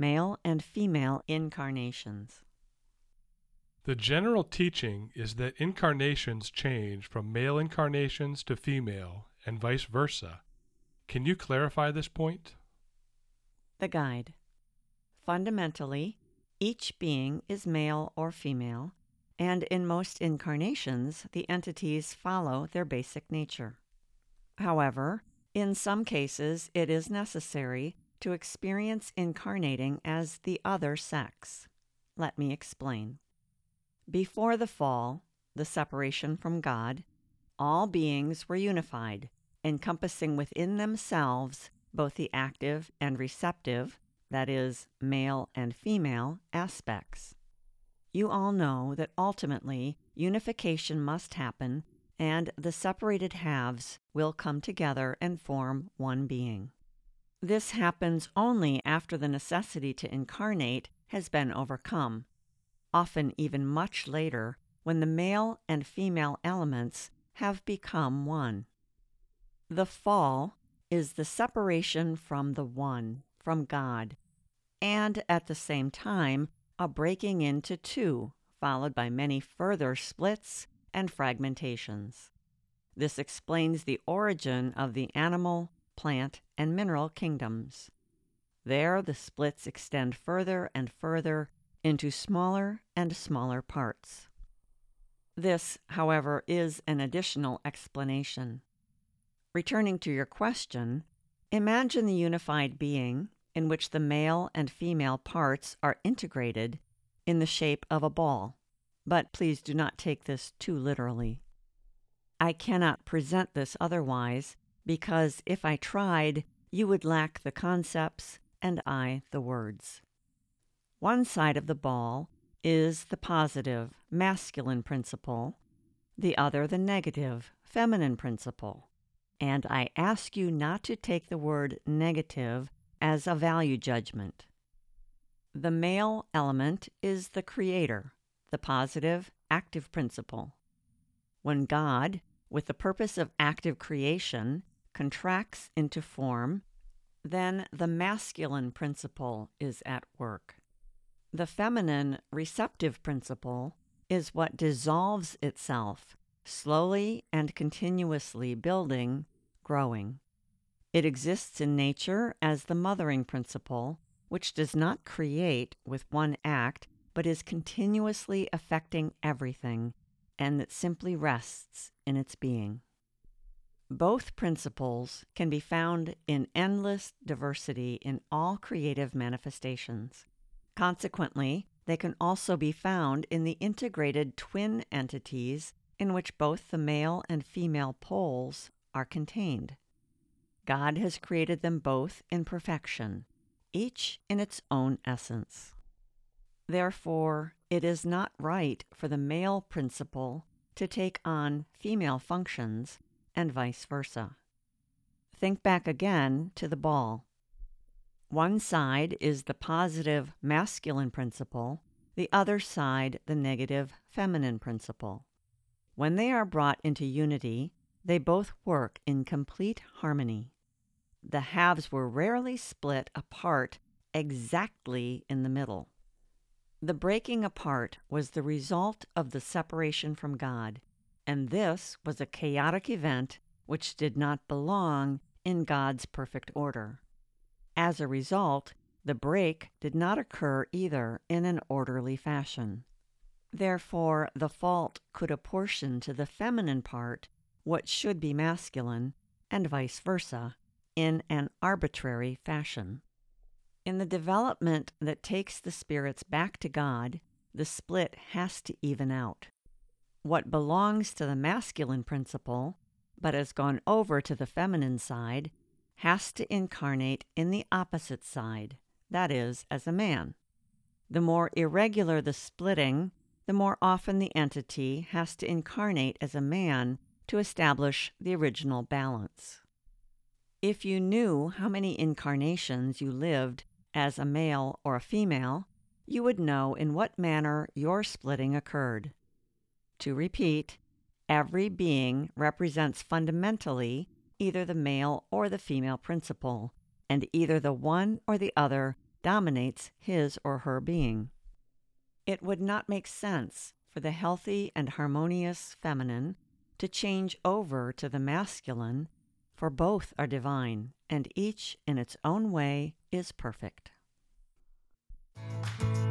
male and female incarnations. The general teaching is that incarnations change from male incarnations to female, and vice versa. Can you clarify this point? The Guide. Fundamentally, each being is male or female, and in most incarnations, the entities follow their basic nature. However, in some cases, it is necessary to experience incarnating as the other sex. Let me explain. Before the fall, the separation from God, all beings were unified, encompassing within themselves both the active and receptive, that is, male and female, aspects. You all know that ultimately unification must happen, and the separated halves will come together and form one being. This happens only after the necessity to incarnate has been overcome, often even much later, when the male and female elements have become one. The fall is the separation from the one, from God, and at the same time a breaking into two, followed by many further splits and fragmentations. This explains the origin of the animal, plant, and mineral kingdoms. There the splits extend further and further into smaller and smaller parts. This, however, is an additional explanation. Returning to your question, imagine the unified being in which the male and female parts are integrated in the shape of a ball, but please do not take this too literally. I cannot present this otherwise, because if I tried, you would lack the concepts and I the words. One side of the ball is the positive, masculine principle, the other the negative, feminine principle. And I ask you not to take the word negative as a value judgment. The male element is the creator, the positive, active principle. When God, with the purpose of active creation, contracts into form, then the masculine principle is at work. The feminine, receptive principle is what dissolves itself, slowly and continuously building, growing. It exists in nature as the mothering principle, which does not create with one act, but is continuously affecting everything, and that simply rests in its being. Both principles can be found in endless diversity in all creative manifestations. Consequently, they can also be found in the integrated twin entities in which both the male and female poles are contained. God has created them both in perfection, each in its own essence. Therefore, it is not right for the male principle to take on female functions and vice versa. Think back again to the ball. One side is the positive masculine principle, the other side the negative feminine principle. When they are brought into unity, they both work in complete harmony. The halves were rarely split apart exactly in the middle. The breaking apart was the result of the separation from God, and this was a chaotic event which did not belong in God's perfect order. As a result, the break did not occur either in an orderly fashion. Therefore, the fault could apportion to the feminine part what should be masculine, and vice versa, in an arbitrary fashion. In the development that takes the spirits back to God, the split has to even out. What belongs to the masculine principle, but has gone over to the feminine side, has to incarnate in the opposite side, that is, as a man. The more irregular the splitting, the more often the entity has to incarnate as a man to establish the original balance. If you knew how many incarnations you lived as a male or a female, you would know in what manner your splitting occurred. To repeat, every being represents fundamentally either the male or the female principle, and either the one or the other dominates his or her being. It would not make sense for the healthy and harmonious feminine to change over to the masculine, for both are divine, and each in its own way is perfect.